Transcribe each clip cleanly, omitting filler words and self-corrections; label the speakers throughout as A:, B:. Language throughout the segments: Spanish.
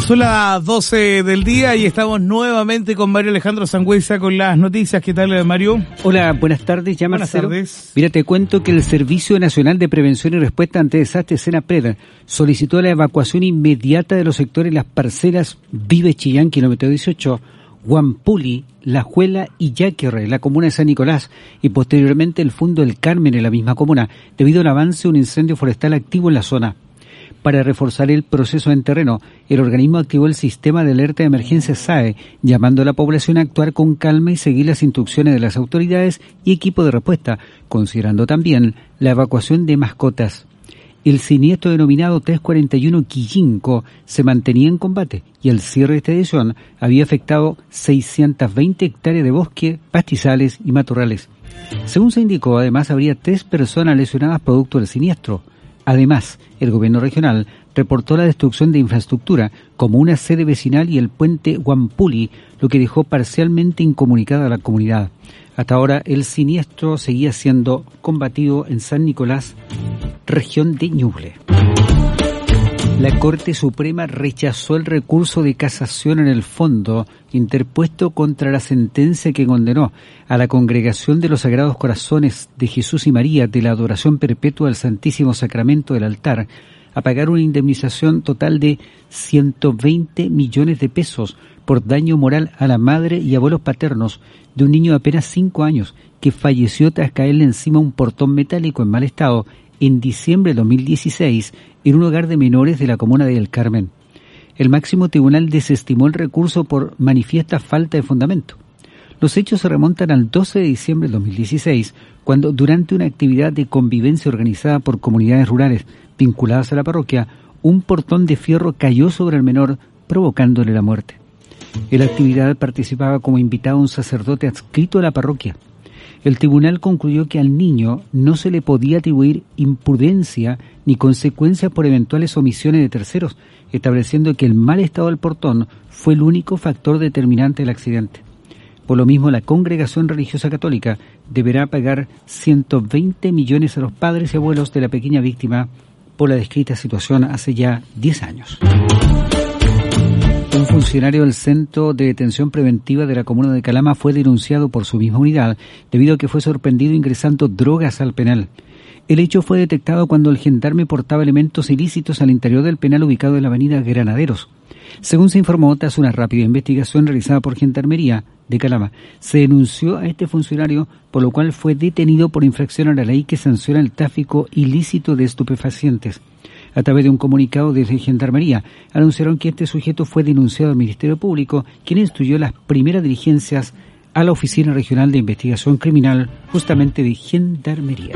A: Son las 12 del día y estamos nuevamente con Mario Alejandro Sangüesa con las noticias. ¿Qué tal, Mario?
B: Hola, buenas tardes. Ya
A: buenas
B: Marcelo.
A: Tardes.
B: Mira, te cuento que el Servicio Nacional de Prevención y Respuesta ante Desastres, SENAPRED, solicitó la evacuación inmediata de los sectores Las Parcelas, Vive Chillán, kilómetro 18, Huampuli, La Juela y Yaquerre, la comuna de San Nicolás, y posteriormente el Fundo del Carmen en la misma comuna, debido al avance de un incendio forestal activo en la zona. Para reforzar el proceso en terreno, el organismo activó el sistema de alerta de emergencia SAE, llamando a la población a actuar con calma y seguir las instrucciones de las autoridades y equipo de respuesta, considerando también la evacuación de mascotas. El siniestro denominado 341 Quillinco se mantenía en combate y al cierre de esta edición había afectado 620 hectáreas de bosque, pastizales y matorrales. Según se indicó, además habría 3 personas lesionadas producto del siniestro. Además, el gobierno regional reportó la destrucción de infraestructura, como una sede vecinal y el puente Huampuli, lo que dejó parcialmente incomunicada a la comunidad. Hasta ahora, el siniestro seguía siendo combatido en San Nicolás, región de Ñuble. La Corte Suprema rechazó el recurso de casación en el fondo interpuesto contra la sentencia que condenó a la Congregación de los Sagrados Corazones de Jesús y María de la Adoración Perpetua del Santísimo Sacramento del Altar a pagar una indemnización total de 120 millones de pesos por daño moral a la madre y abuelos paternos de un niño de apenas 5 años que falleció tras caerle encima un portón metálico en mal estado en diciembre de 2016 en un hogar de menores de la comuna de El Carmen. El máximo tribunal desestimó el recurso por manifiesta falta de fundamento. Los hechos se remontan al 12 de diciembre de 2016, cuando durante una actividad de convivencia organizada por comunidades rurales vinculadas a la parroquia, un portón de fierro cayó sobre el menor, provocándole la muerte. En la actividad participaba como invitado un sacerdote adscrito a la parroquia. El tribunal concluyó que al niño no se le podía atribuir imprudencia ni consecuencias por eventuales omisiones de terceros, estableciendo que el mal estado del portón fue el único factor determinante del accidente. Por lo mismo, la Congregación Religiosa Católica deberá pagar 120 millones a los padres y abuelos de la pequeña víctima por la descrita situación hace ya 10 años. Un funcionario del Centro de Detención Preventiva de la comuna de Calama fue denunciado por su misma unidad debido a que fue sorprendido ingresando drogas al penal. El hecho fue detectado cuando el gendarme portaba elementos ilícitos al interior del penal ubicado en la avenida Granaderos. Según se informó, tras una rápida investigación realizada por Gendarmería de Calama, se denunció a este funcionario, por lo cual fue detenido por infracción a la ley que sanciona el tráfico ilícito de estupefacientes. A través de un comunicado desde Gendarmería, anunciaron que este sujeto fue denunciado al Ministerio Público, quien instruyó las primeras diligencias a la Oficina Regional de Investigación Criminal, justamente de Gendarmería.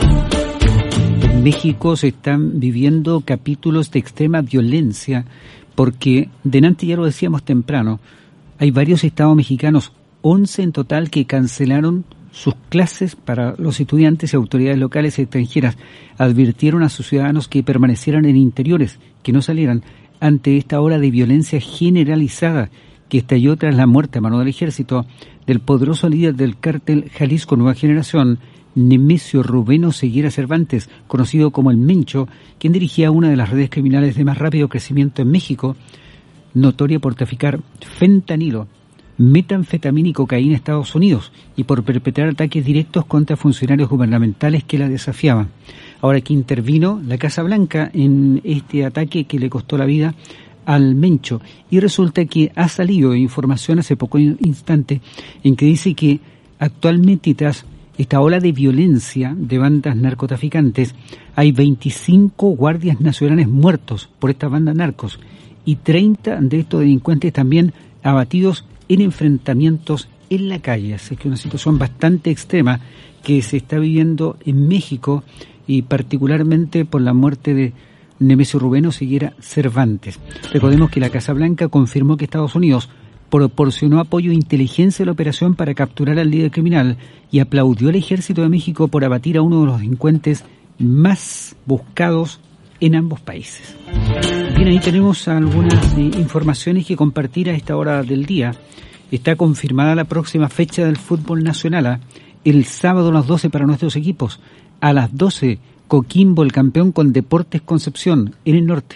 B: En México se están viviendo capítulos de extrema violencia, porque, delante ya lo decíamos temprano, hay varios estados mexicanos, 11 en total, que cancelaron sus clases para los estudiantes y autoridades locales y extranjeras. Advirtieron a sus ciudadanos que permanecieran en interiores, que no salieran ante esta ola de violencia generalizada que estalló tras la muerte a mano del ejército del poderoso líder del cártel Jalisco Nueva Generación, Nemesio Rubén Oseguera Cervantes, conocido como el Mencho, quien dirigía una de las redes criminales de más rápido crecimiento en México, notoria por traficar fentanilo, metanfetamina y cocaína a Estados Unidos y por perpetrar ataques directos contra funcionarios gubernamentales que la desafiaban. Ahora que intervino la Casa Blanca en este ataque que le costó la vida al Mencho, y resulta que ha salido información hace poco instante en que dice que actualmente, tras esta ola de violencia de bandas narcotraficantes, hay 25 guardias nacionales muertos por estas bandas narcos y 30 de estos delincuentes también abatidos en enfrentamientos en la calle. Así que una situación bastante extrema que se está viviendo en México, y particularmente por la muerte de Nemesio Rubén Oseguera Cervantes. Recordemos que la Casa Blanca confirmó que Estados Unidos proporcionó apoyo de inteligencia a la operación para capturar al líder criminal y aplaudió al Ejército de México por abatir a uno de los delincuentes más buscados en ambos países. Bien, ahí tenemos algunas informaciones que compartir a esta hora del día. Está confirmada la próxima fecha del fútbol nacional, el sábado a las 12 para nuestros equipos. A las 12, Coquimbo, el campeón con Deportes Concepción, en el norte.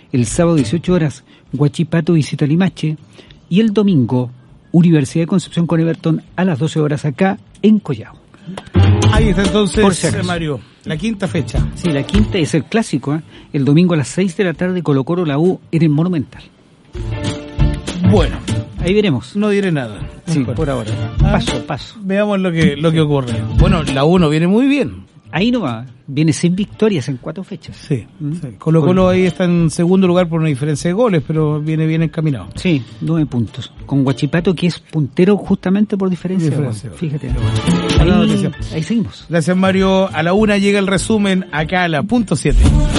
B: El sábado 18 horas, Huachipato visita Limache. Y el domingo, Universidad de Concepción con Everton a las 12 horas acá en Collao.
A: Ahí está entonces,
B: Por si acaso.
A: Mario, la quinta fecha.
B: Sí, la quinta es el clásico, ¿eh? El domingo a las 6 de la tarde, Colo-Colo la U en el Monumental.
A: Bueno,
B: Ahí veremos.
A: no diré nada.
B: Sí,
A: Mejor.
B: por ahora.
A: Ah.
B: Paso.
A: Veamos lo que ocurre. Bueno, la 1 viene muy bien.
B: Ahí no va. Viene sin victorias en 4 fechas.
A: Sí. Colo-Colo ahí está en segundo lugar por una diferencia de goles, pero viene bien encaminado.
B: Sí, 9 puntos. Con Huachipato, que es puntero justamente por diferencia.
A: Diferencia.
B: Fíjate.
A: Buena noticia.
B: Ahí seguimos.
A: Gracias, Mario. A la 1 llega el resumen acá a la punto 7.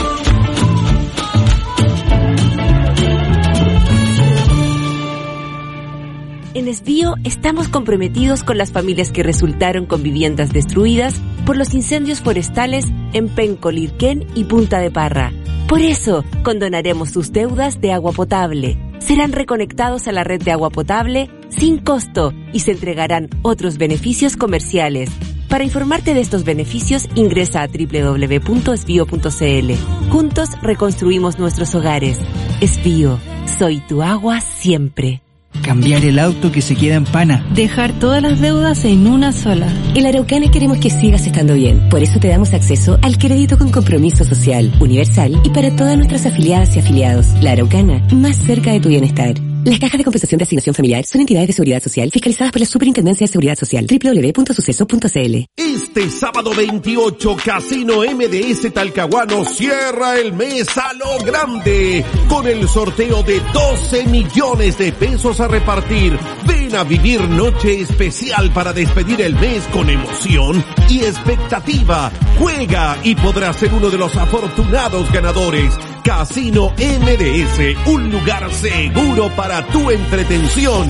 C: En Esbío estamos comprometidos con las familias que resultaron con viviendas destruidas por los incendios forestales en Penco, Lirquén y Punta de Parra. Por eso, condonaremos sus deudas de agua potable. Serán reconectados a la red de agua potable sin costo y se entregarán otros beneficios comerciales. Para informarte de estos beneficios, ingresa a www.esbio.cl. Juntos reconstruimos nuestros hogares. Esbío, soy tu agua siempre.
D: Cambiar el auto que se queda en pana.
E: Dejar todas las deudas en una sola.
F: En la Araucana queremos que sigas estando bien. Por eso te damos acceso al crédito con compromiso social, universal y para todas nuestras afiliadas y afiliados. La Araucana, más cerca de tu bienestar. Las cajas de compensación de asignación familiar son entidades de seguridad social fiscalizadas por la Superintendencia de Seguridad Social. www.suceso.cl.
G: Este sábado 28, Casino MDS Talcahuano cierra el mes a lo grande con el sorteo de 12 millones de pesos a repartir. Ven a vivir noche especial para despedir el mes con emoción y expectativa. Juega y podrás ser uno de los afortunados ganadores. Casino MDS, un lugar seguro para tu entretención.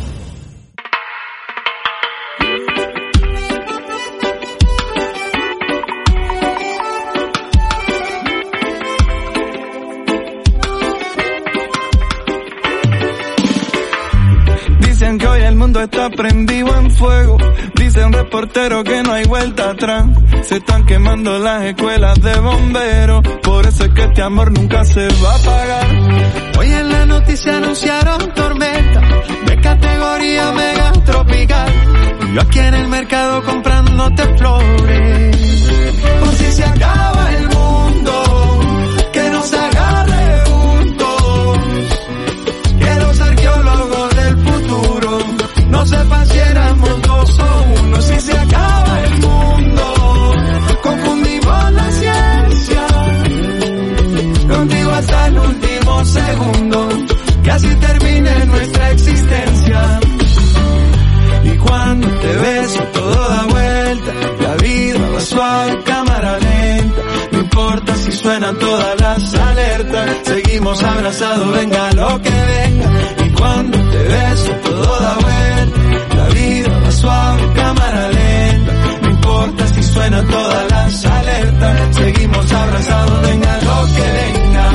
H: Dicen que hoy el mundo está prendido en fuego. Dicen reporteros que no hay vuelta atrás. Se están quemando las escuelas de bomberos. Por eso es que este amor nunca se va a apagar. Hoy en la noticia anunciaron tormenta de categoría mega tropical. Y yo aquí en el mercado comprándote flores. Por si se acaba el mundo, que nos agarre juntos. Que los arqueólogos del futuro no sepan si éramos 2 o 1. Si se acaba el mundo, confundimos la ciencia. Contigo hasta el último segundo, que así termine nuestra existencia. Y cuando te beso todo da vuelta, la vida va suave, cámara lenta. No importa si suenan todas las alertas, seguimos abrazados, venga lo que venga. Y cuando te beso todo da vuelta, la vida va suave, cámara lenta. No importa si suenan todas las alertas, seguimos abrazados, venga lo que venga.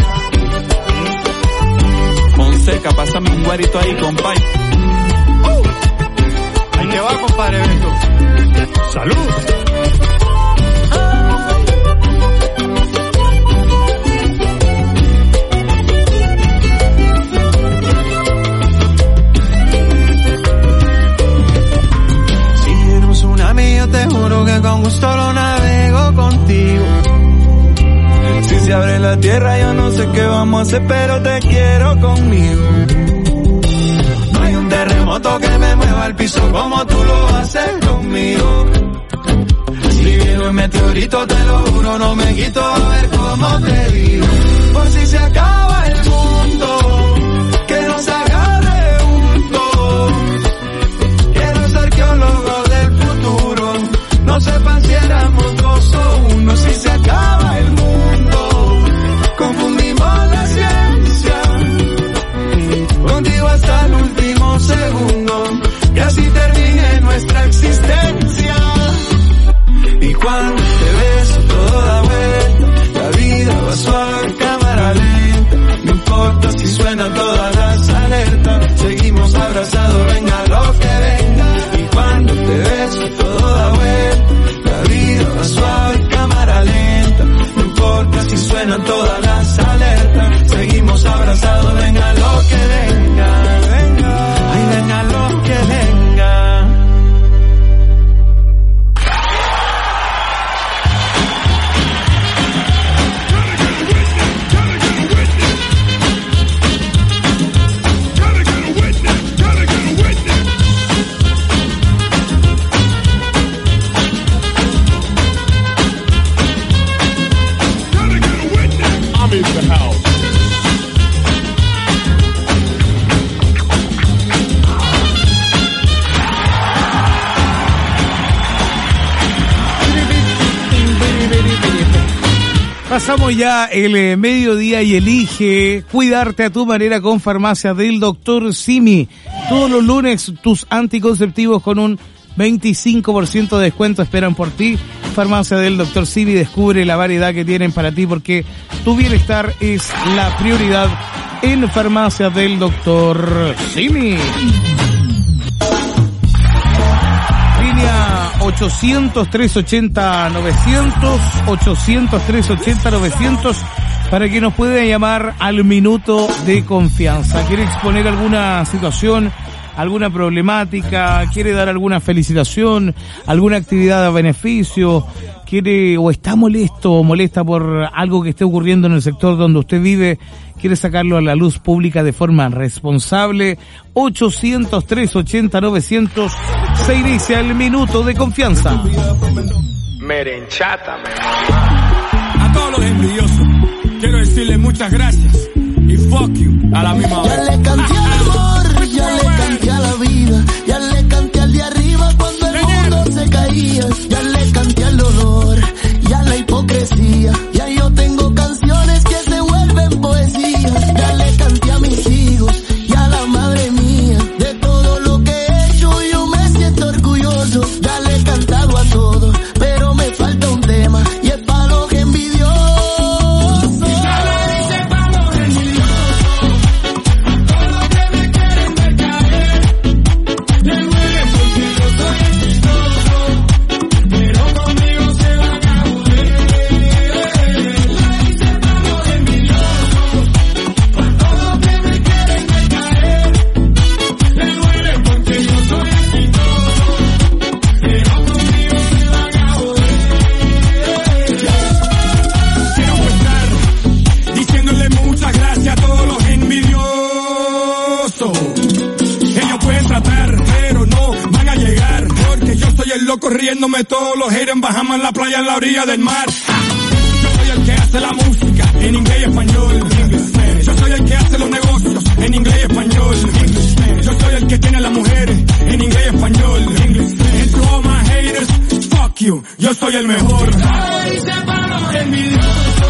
H: Fonseca, pásame un guarito ahí, compay. Ahí te va, compadre Beto. ¡Salud! Si eres un tsunami, yo te juro que con gusto lo navego contigo. Si se abre la tierra, yo no sé qué vamos a hacer, pero te quiero conmigo. No hay un terremoto que me mueva el piso como tú lo haces conmigo. Si viene un meteorito, te lo juro, no me quito, a ver cómo te digo. Por si se acaba el mundo, que nos agarre juntos. Que los arqueólogos del futuro no sepan si éramos 2 o 1. Si se acaba el mundo, confundimos la ciencia. Contigo hasta el último segundo, que así termine nuestra existencia. Y cuando te beso todo da vuelta, la vida va suave, cámara lenta. No importa si
A: Pasamos ya el mediodía y elige cuidarte a tu manera con Farmacia del Dr. Simi. Todos los lunes tus anticonceptivos con un 25% de descuento esperan por ti. Farmacia del Dr. Simi, descubre la variedad que tienen para ti porque tu bienestar es la prioridad en Farmacia del Dr. Simi. Línea 800-380-900, 800-380-900, para que nos pueda llamar al minuto de confianza. ¿Quiere exponer alguna situación, alguna problemática? ¿Quiere dar alguna felicitación, alguna actividad a beneficio? ¿Quiere o está molesto o molesta por algo que esté ocurriendo en el sector donde usted vive? ¿Quiere sacarlo a la luz pública de forma responsable? 800-380-900, se inicia el minuto de confianza.
I: Merenchátame. A todos los envidiosos quiero decirles muchas gracias y fuck you a la misma vez.
J: Ya le canté al amor, ya le canté a la vida, ya le canté al de arriba cuando el mundo se caía, ya le canté al dolor y a la hipocresía, ya yo tengo canciones que se vuelven poesía, ya le canté a mis hijos y a la madre mía, de todo lo que he hecho yo me siento orgulloso, ya le he cantado a todos, pero me falta un tema y es para los envidiosos.
I: Corriéndome todos los haters en Bahamas, en la playa, en la orilla del mar. Yo soy el que hace la música en inglés y español. Yo soy el que hace los negocios en inglés y español. Yo soy el que tiene a las mujeres en inglés y español. And to all my haters, fuck you, yo soy el mejor. Ay, se paró envidioso.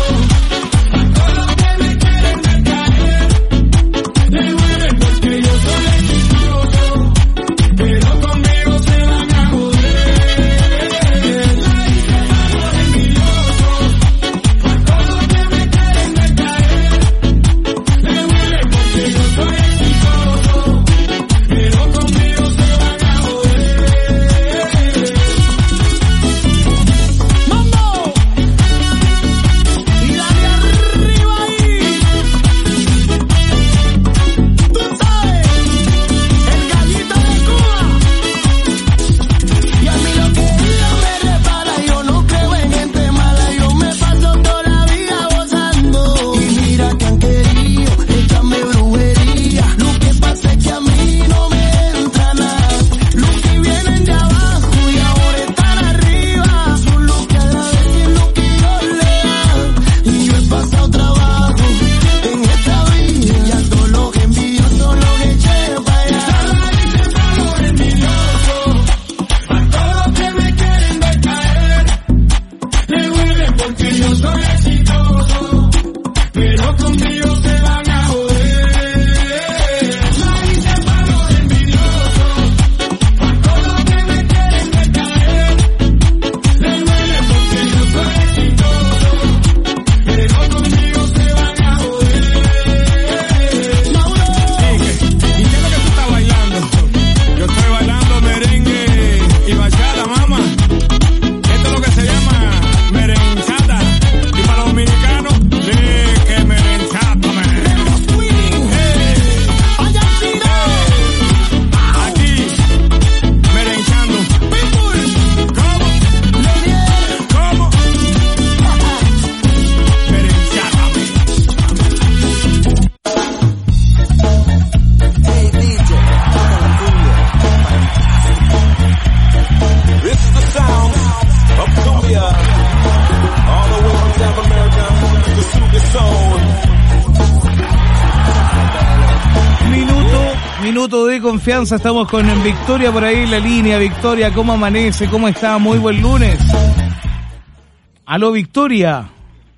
A: Confianza, estamos con Victoria por ahí en la línea. Victoria, ¿cómo amanece? ¿Cómo está? Muy buen lunes. Aló, Victoria.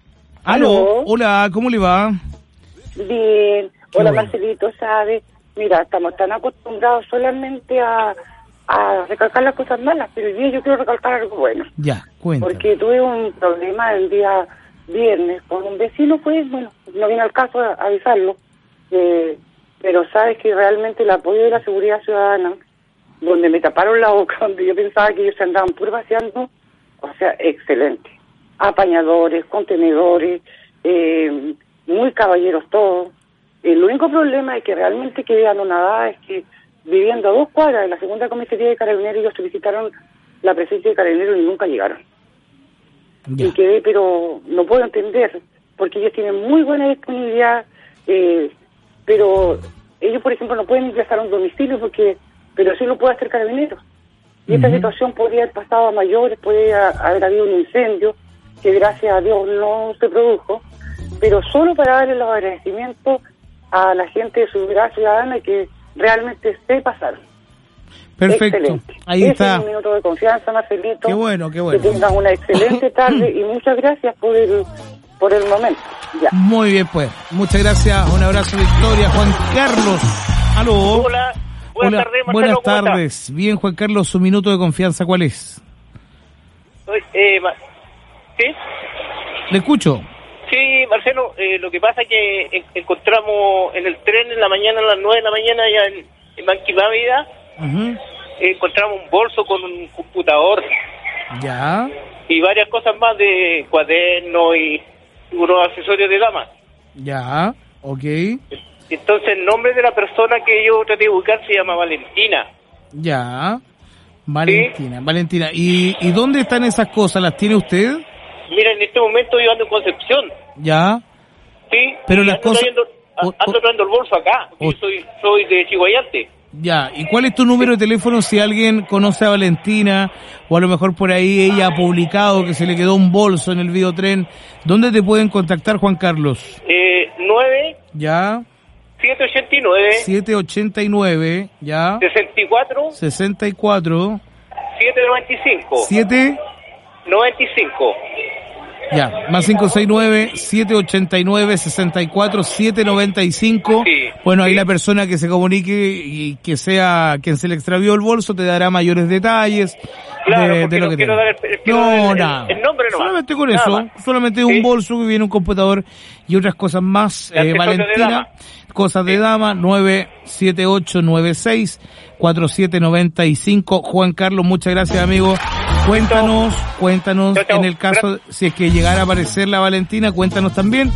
A: Aló, hola, ¿cómo le va?
K: Bien, hola,
A: bueno.
K: Marcelito, ¿sabes? Mira, estamos tan acostumbrados solamente a recalcar las cosas malas, pero hoy día yo quiero recalcar algo bueno.
A: Ya, cuéntame.
K: Porque tuve un problema el día viernes con un vecino, pues, bueno, no viene al caso avisarlo, pero sabes que realmente el apoyo de la seguridad ciudadana, donde me taparon la boca, donde yo pensaba que ellos se andaban puro vaciando, o sea, excelente. Apañadores, contenedores, muy caballeros todos. El único problema es que realmente quedé anonadada es que viviendo a 2 cuadras de la segunda comisaría de Carabineros, ellos solicitaron la presencia de Carabineros y nunca llegaron.
A: Ya.
K: Y quedé, pero no puedo entender, porque ellos tienen muy buena disponibilidad, pero ellos, por ejemplo, no pueden ingresar a un domicilio, pero sí lo puede hacer Carabineros. Y esta situación podría haber pasado a mayores, podría haber habido un incendio, que gracias a Dios no se produjo, pero solo para darle los agradecimientos a la gente de Seguridad Ciudadana que realmente se pasaron.
A: Perfecto.
K: Excelente.
A: Ahí
K: Ese
A: está.
K: es un minuto de confianza, Marcelito.
A: Qué bueno.
K: Que tengan una excelente tarde y muchas gracias por el momento. Ya.
A: Muy bien, pues. Muchas gracias. Un abrazo, Victoria. Juan Carlos. Aló.
L: Hola. Buenas tardes, Marcelo.
A: Buenas
L: ¿Cómo
A: tardes.
L: está?
A: Bien, Juan Carlos, su minuto de confianza, ¿cuál es?
L: ¿Sí?
A: Le escucho.
L: Sí, Marcelo, lo que pasa es que encontramos en el tren en la mañana, a las 9 de la mañana, ya en Banquimávida, encontramos un bolso con un computador.
A: Ya.
L: Y varias cosas más de cuadernos y unos accesorios de dama.
A: Ya, ok.
L: Entonces el nombre de la persona que yo traté de buscar se llama Valentina.
A: Ya. Valentina. ¿Y dónde están esas cosas? ¿Las tiene usted?
L: Mira, en este momento yo ando en Concepción.
A: Ya.
L: Sí.
A: Pero
L: y
A: las cosas...
L: ando trayendo el bolso acá. Yo soy de Chihuayante.
A: Ya, ¿y cuál es tu número de teléfono si alguien conoce a Valentina o a lo mejor por ahí ella ha publicado que se le quedó un bolso en el videotren? ¿Dónde te pueden contactar, Juan Carlos?
L: 9
A: Ya. 789 ya.
L: 64 795 95
A: ya, más 569-789-64-795.
L: Sí.
A: Bueno, ahí la persona que se comunique y que sea quien se le extravió el bolso te dará mayores detalles.
L: Claro,
A: de
L: porque
A: lo
L: no
A: que
L: quiero
A: tenga.
L: dar el nombre nomás.
A: Solamente con
L: Nada
A: eso,
L: más.
A: solamente un bolso que viene un computador y otras cosas más. Valentina, cosas de dama, 97896-4795. Juan Carlos, muchas gracias, amigo. Cuéntanos, en el caso, si es que llegara a aparecer la Valentina, cuéntanos también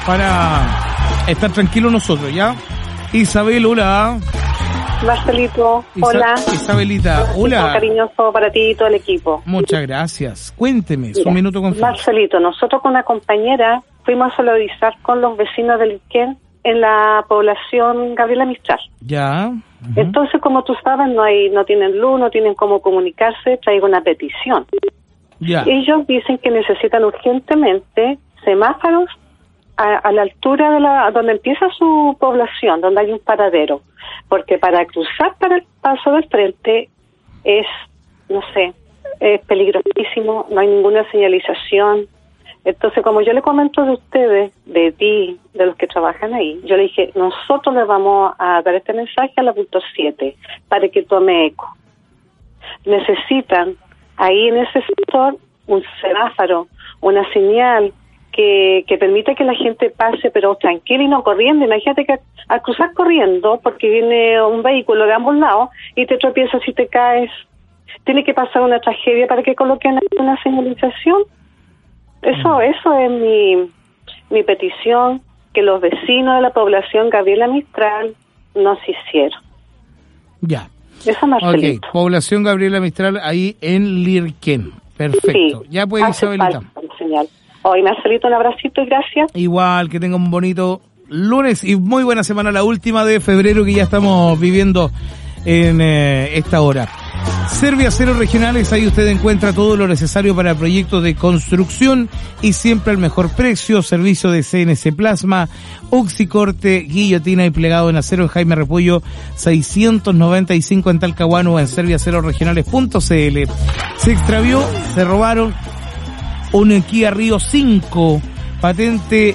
A: para estar tranquilos nosotros, ¿ya? Isabel, hola.
M: Marcelito, hola.
A: Isabelita, hola.
M: Un cariñoso para ti y todo el equipo.
A: Muchas gracias. Cuénteme,
M: Mira,
A: un minuto con
M: Marcelito, nosotros con una compañera fuimos a solidarizar con los vecinos del Iquén en la población Gabriela Mistral.
A: Ya.
M: Entonces, como tú sabes, no tienen luz, no tienen cómo comunicarse, traigo una petición.
A: Ya.
M: Ellos dicen que necesitan urgentemente semáforos a la altura de donde empieza su población, donde hay un paradero, porque para cruzar para el paso del frente es peligrosísimo, no hay ninguna señalización. Entonces, como yo le comento de ustedes, de ti, de los que trabajan ahí, yo le dije, nosotros le vamos a dar este mensaje a la punto 7 para que tome eco. Necesitan ahí en ese sector un semáforo, una señal que permita que la gente pase, pero tranquila y no corriendo. Imagínate que al cruzar corriendo, porque viene un vehículo de ambos lados y te tropiezas y te caes, tiene que pasar una tragedia para que coloquen una señalización. Eso es mi petición, que los vecinos de la población Gabriela Mistral nos hicieron.
A: Ya.
M: Eso, Marcelito.
A: Ok, población Gabriela Mistral ahí en Lirquén. Perfecto.
M: Sí,
A: ya pues, Isabelita.
M: Señal. Hoy, Marcelito, un abracito y gracias.
A: Igual, que tenga un bonito lunes y muy buena semana, la última de febrero que ya estamos viviendo en esta hora. Serviaceros Regionales, ahí usted encuentra todo lo necesario para proyectos de construcción y siempre al mejor precio. Servicio de CNC Plasma, oxicorte, guillotina y plegado en acero en Jaime Repollo 695 en Talcahuano o en serviacerosregionales.cl. Se extravió, se robaron un Kia Río 5 Patente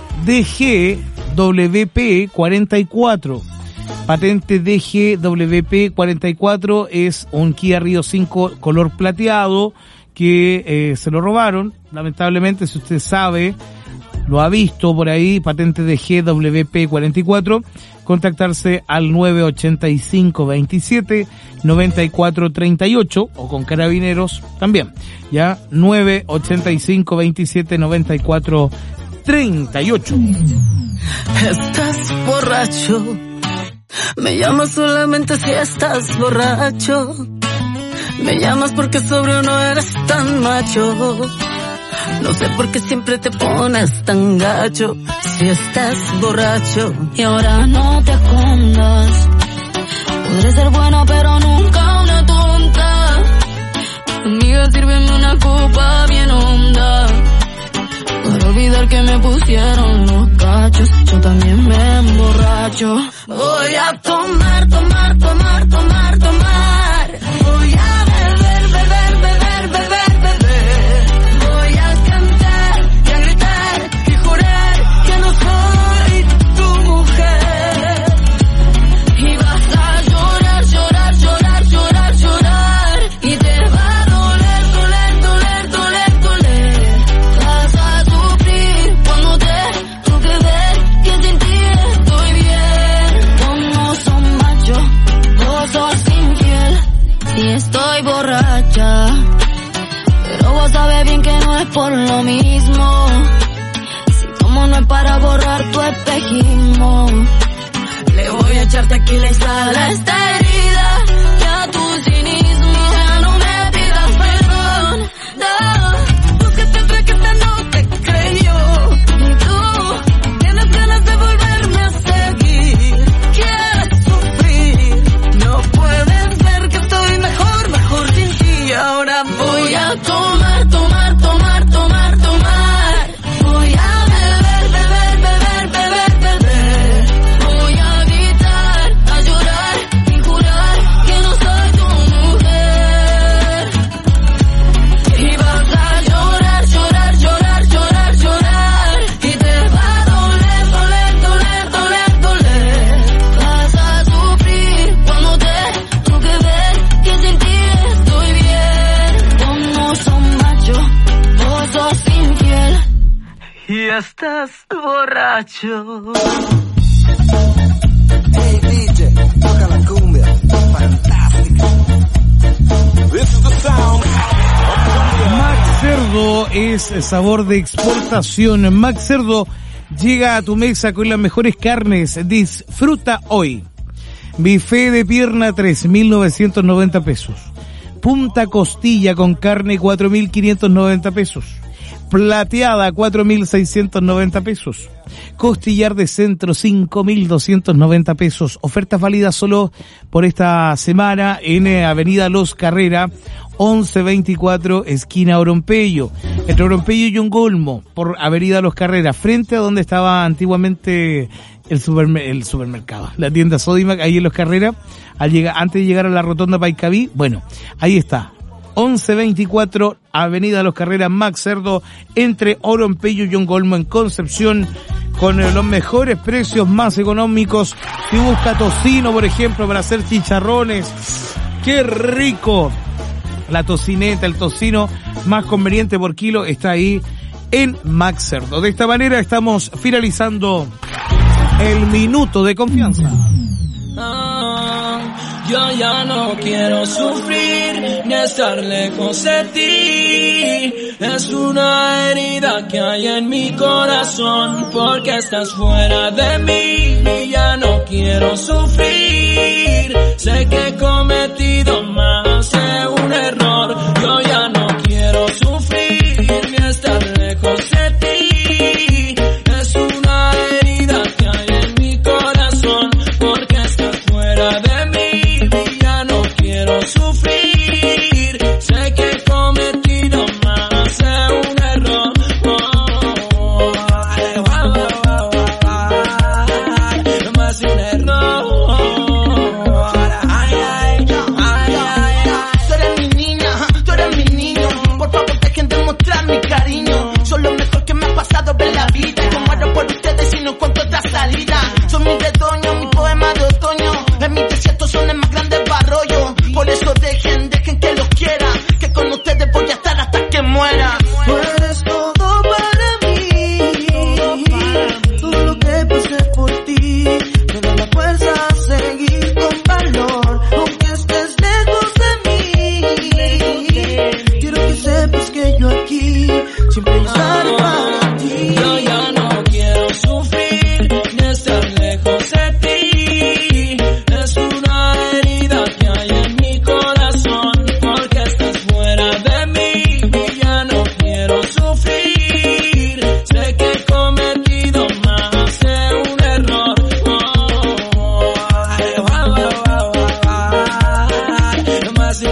A: DGWP44. Patente DGWP44 es un Kia Rio 5 color plateado que se lo robaron. Lamentablemente, si usted sabe, lo ha visto por ahí, patente DGWP44, contactarse al 985-27-9438 o con Carabineros también, ya 985-27-9438.
N: Estás borracho, me llamas solamente si estás borracho, me llamas porque sobrio no eres tan macho, no sé por qué siempre te pones tan gacho si estás borracho.
O: Y ahora no te escondas, podré ser buena pero nunca una tonta, amiga sírveme una copa bien honda, para olvidar que me pusieron los cachos, yo también me emborracho.
N: Voy a tomar, tomar, tomar, tomar, tomar, voy a beber, beber, beber, beber, beber, voy a cantar y a gritar y jurar que no soy tu mujer, y vas a llorar, llorar, llorar, llorar, llorar, y te va a doler, doler, doler, doler, doler, vas a sufrir cuando te toque ver que sin ti estoy bien.
O: No son macho, vos sos infiel, si estoy borracha, pero vos sabes bien que no es por lo mismo, si tomo no es para borrar tu espejismo,
N: Le voy a echar tequila y sal a esta herida, y a tu cinismo ya no me pidas perdón, no, tú que siempre que no te creyó, y tú tienes ganas de volverme a seguir, quieres sufrir, no puedes ver que estoy mejor, mejor sin ti, ahora voy a tomar, tomar, tomar, tomar, tomar, voy a beber, beber, beber, beber, beber, voy a gritar, a llorar y jurar que no soy tu mujer, y vas a llorar, llorar, llorar, llorar, llorar, y te va a doler, doler, doler, doler, doler, vas a sufrir cuando te toque ver que sin ti estoy bien.
O: vos no sos macho, vos sos infiel,
N: Y estás borracho.
P: Hey DJ, toca la cumbia, fantástica. This is the sound.
A: Max Cerdo es sabor de exportación. Max Cerdo llega a tu mesa con las mejores carnes. Disfruta hoy. Bife de pierna, 3.990 pesos. Punta costilla con carne, 4.590 pesos. Plateada, 4.690 pesos. Costillar de centro, 5.290 pesos. Ofertas válidas solo por esta semana en Avenida Los Carrera, 1124, esquina Orompeyo. Entre Orompeyo y Yongolmo, por Avenida Los Carrera, frente a donde estaba antiguamente el supermercado, la tienda Sodimac, ahí en Los Carrera, antes de llegar a la rotonda Paicaví. Bueno, ahí está. 1124, Avenida Los Carreras, Max Cerdo, entre Orompeyo y Yongolmo en Concepción, con los mejores precios, más económicos. Si busca tocino, por ejemplo, para hacer chicharrones, ¡qué rico! La tocineta, el tocino más conveniente por kilo está ahí en Max Cerdo. De esta manera estamos finalizando el minuto de confianza.
Q: Yo ya no quiero sufrir ni estar lejos de ti. Es una herida que hay en mi corazón porque estás fuera de mí. Y ya no quiero sufrir. Sé que he cometido más de un error. Yo ya no quiero sufrir ni estar lejos de ti. Es una herida que hay en mi corazón porque estás fuera de mí. Sufrir, sé que he cometido más de un error. Más de un error.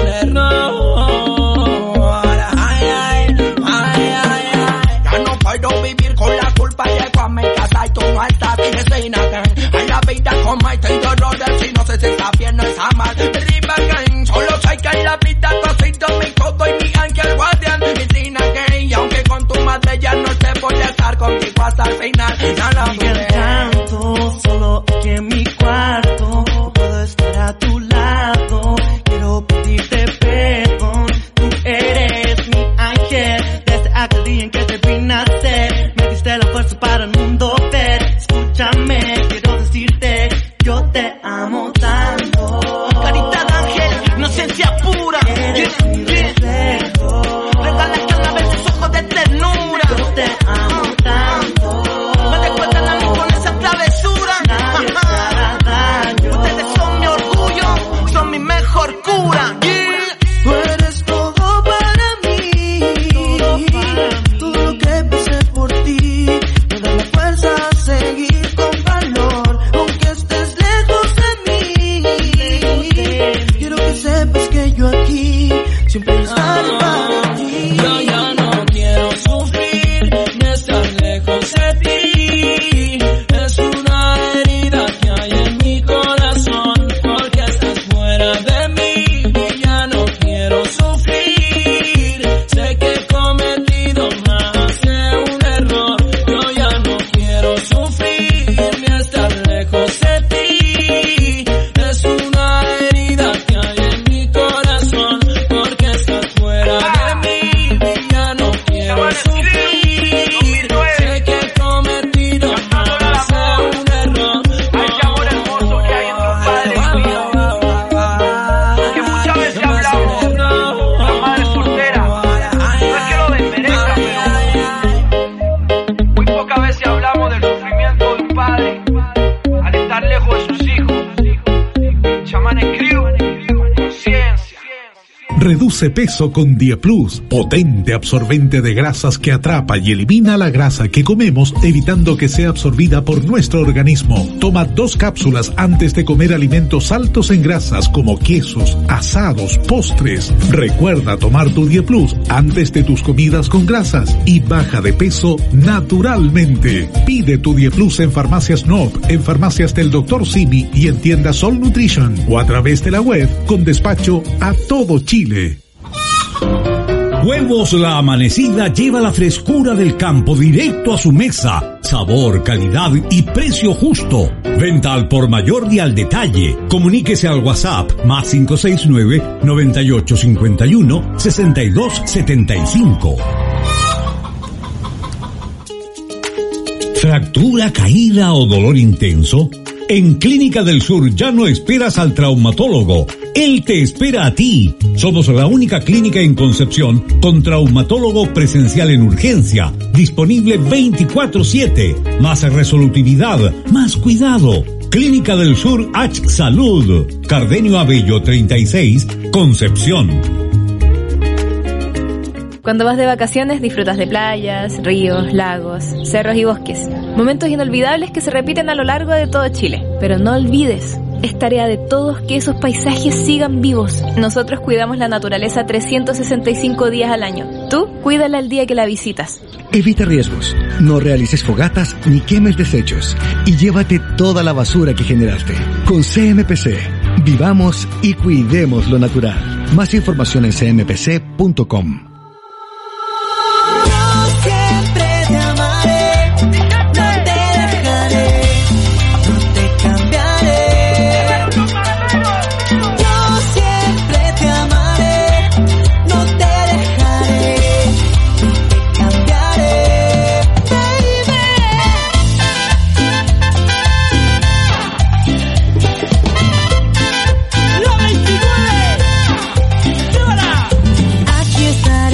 Q: error.
R: Ya no puedo vivir con la culpa, llego a mi casa y tú no estás sin acá. Hay la vida con maite y dolores y no sé si está bien o está mal. Arriba again, solo sé que en la vida tú has sido mi todo y mi ángel guardián. Y sin again, y aunque con tu madre ya no te voy a estar contigo hasta el final. Ya la
S: dudé. Tanto, solo aquí en mi cuarto, puedo estar a tu lado. Quiero pedirte perdón, tú eres mi ángel. Desde aquel día en que te vi nacer, me diste la fuerza para el mundo ver. Escúchame, quiero decirte, yo te amo tanto.
R: Carita de ángel, inocencia pura.
S: Eres mi reflejo.
R: Regala cada vez tus ojos de ternura.
S: Yo te amo tanto.
R: Me recuerdan a mí con esa travesura.
S: Nadie te hará daño.
R: Ustedes son mi orgullo, son mi mejor cura.
S: Tú eres todo para mí. Todo lo que pasé por ti me da la fuerza a seguir con valor, aunque estés lejos de mí. Quiero que sepas que yo aquí siempre estaré para ti.
Q: Yo ya no quiero sufrir ni estar lejos de ti. Es una herida que hay en mi corazón porque estás fuera de mí. Y ya no quiero sufrir. Sé que he cometido más que un error. Yo ya no quiero sufrir ni estar lejos de ti. Es una herida que hay en mi corazón porque estás fuera de mí. Y ya no quiero sufrir. Sé que he cometido más que un error.
R: Ese amor hermoso que hay en tu padre mío, que muchas veces hablamos de la madre soltera. No es que lo desmerezca, pero muy pocas veces hablamos del sufrimiento de un padre al estar lejos de sus hijos. Chamán escribe conciencia.
T: Reduce peso con Dieplus, potente absorbente de grasas que atrapa y elimina la grasa que comemos, evitando que sea absorbida por nuestro organismo. Toma 2 cápsulas antes de comer alimentos altos en grasas como quesos, asados, postres. Recuerda tomar tu Dieplus antes de tus comidas con grasas y baja de peso naturalmente. Pide tu Dieplus en Farmacias Nob, en farmacias del Dr. Simi y en tiendas Sol Nutrition o a través de la web con despacho a todo Chile.
U: Huevos La Amanecida lleva la frescura del campo directo a su mesa. Sabor, calidad y precio justo. Venta al por mayor y al detalle. Comuníquese al WhatsApp más 569-9851-6275. ¿Fractura, caída o dolor intenso? En Clínica del Sur ya no esperas al traumatólogo. Él te espera a ti. Somos la única clínica en Concepción con traumatólogo presencial en urgencia, disponible 24/7. Más resolutividad, más cuidado. Clínica del Sur H Salud, Cardenio Abello 36, Concepción.
V: Cuando vas de vacaciones disfrutas de playas, ríos, lagos, cerros y bosques. Momentos inolvidables que se repiten a lo largo de todo Chile. Pero no olvides, es tarea de todos que esos paisajes sigan vivos. Nosotros cuidamos la naturaleza 365 días al año. Tú, cuídala el día que la visitas.
W: Evita riesgos, no realices fogatas ni quemes desechos y llévate toda la basura que generaste. Con CMPC, vivamos y cuidemos lo natural. Más información en cmpc.com.
N: Aquí estaré.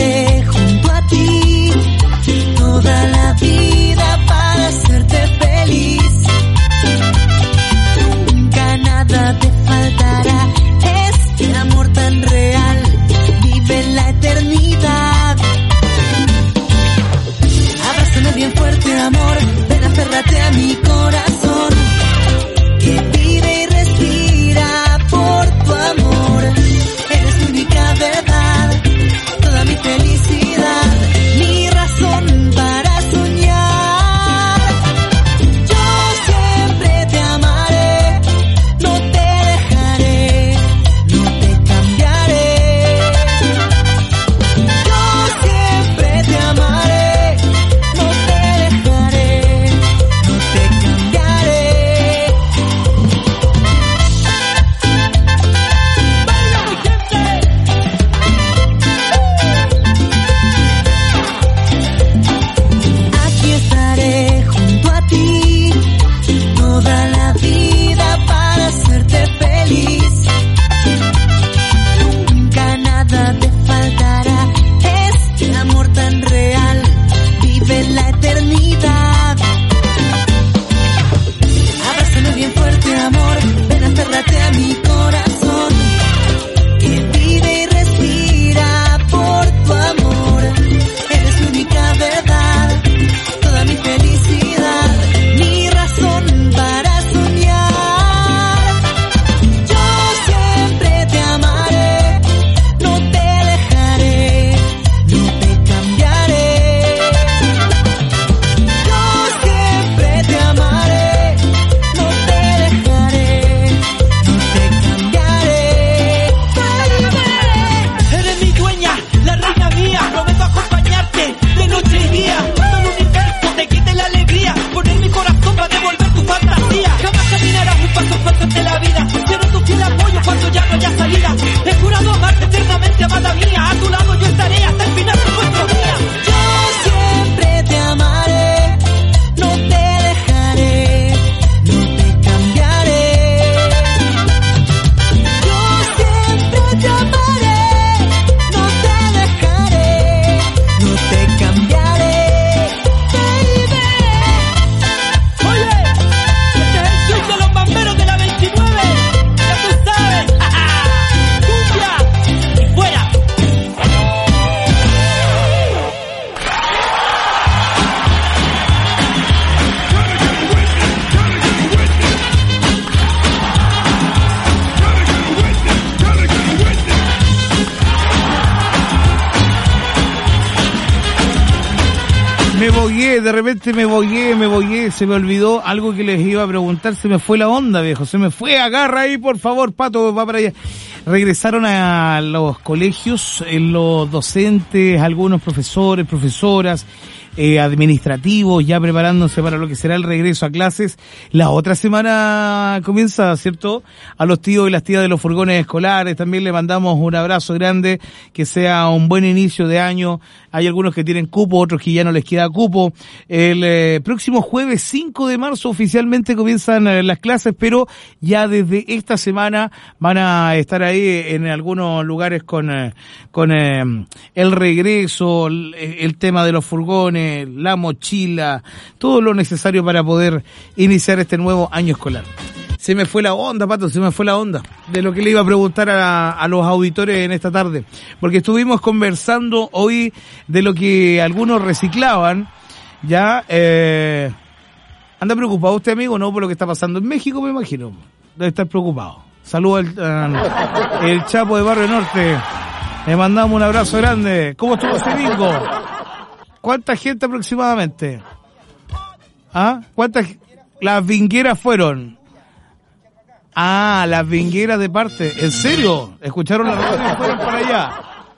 A: Me bogué, de repente me bogué, se me olvidó algo que les iba a preguntar, se me fue la onda, viejo, se me fue, agarra ahí, por favor, Pato, va para allá. Regresaron a los colegios, los docentes, algunos profesores, profesoras, administrativos, ya preparándose para lo que será el regreso a clases. La otra semana comienza, ¿cierto? A los tíos y las tías de los furgones escolares también le mandamos un abrazo grande, que sea un buen inicio de año. Hay algunos que tienen cupo, otros que ya no les queda cupo. El próximo jueves 5 de marzo oficialmente comienzan las clases, pero ya desde esta semana van a estar ahí en algunos lugares con el regreso, el tema de los furgones, la mochila, todo lo necesario para poder iniciar este nuevo año escolar. Se me fue la onda, Pato, se me fue la onda de lo que le iba a preguntar a los auditores en esta tarde, porque estuvimos conversando hoy de lo que algunos reciclaban, ya, anda preocupado usted, amigo, ¿no? Por lo que está pasando en México, me imagino, debe estar preocupado. Saludos al el Chapo de Barrio Norte, le mandamos un abrazo grande. ¿Cómo estuvo ese bingo? ¿Cuánta gente aproximadamente? ¿Ah? ¿Cuántas? Las vingueras fueron. Ah, las vingueras de parte. ¿En serio? ¿Escucharon la radio y fueron para allá?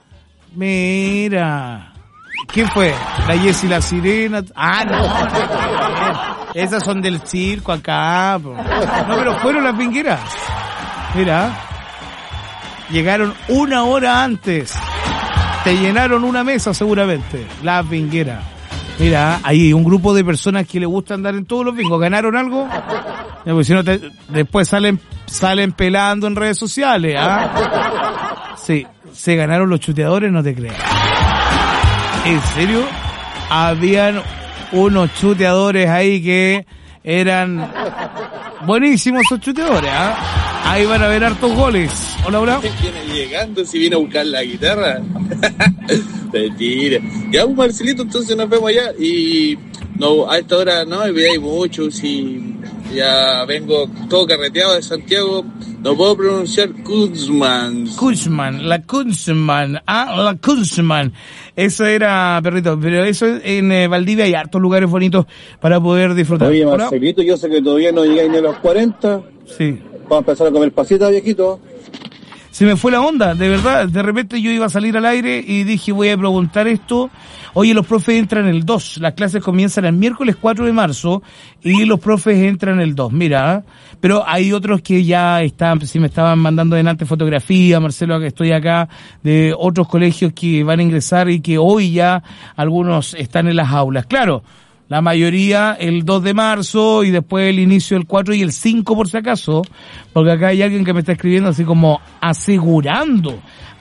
A: Mira. ¿Quién fue? La Jessie la Sirena. Ah, no. Esas son del circo acá. No, pero fueron las vingueras. Mira. Llegaron 1 hora antes. Te llenaron una mesa seguramente. Las vingueras. Mira, hay un grupo de personas que les gusta andar en todos los bingos. ¿Ganaron algo? Porque si no después salen pelando en redes sociales, ¿ah? Sí, se ganaron los chuteadores, no te creas. ¿En serio? Habían unos chuteadores ahí que eran buenísimos esos chuteadores, ¿ah? Ahí van a ver hartos goles. Hola, hola.
B: Viene llegando, si viene a buscar la guitarra. Mentira. Ya, un Marcelito, entonces nos vemos allá. Y no, a esta hora no me veáis mucho. Si ya vengo todo carreteado de Santiago, no puedo pronunciar Kunzman.
A: La Kunzman. Eso era, perrito, pero eso en Valdivia hay hartos lugares bonitos para poder disfrutar.
B: Oye, Marcelito, yo sé que todavía no llegáis ni a los 40.
A: Sí.
B: Vamos a empezar a comer pasita, viejito.
A: Se me fue la onda, de verdad. De repente yo iba a salir al aire y dije, voy a preguntar esto. Oye, los profes entran el 2. Las clases comienzan el miércoles 4 de marzo y los profes entran el 2. Mira, pero hay otros que ya están, si me estaban mandando delante fotografía, Marcelo, que estoy acá, de otros colegios que van a ingresar y que hoy ya algunos están en las aulas. Claro. La mayoría el 2 de marzo y después el inicio del 4 y el 5 por si acaso, porque acá hay alguien que me está escribiendo así como asegurando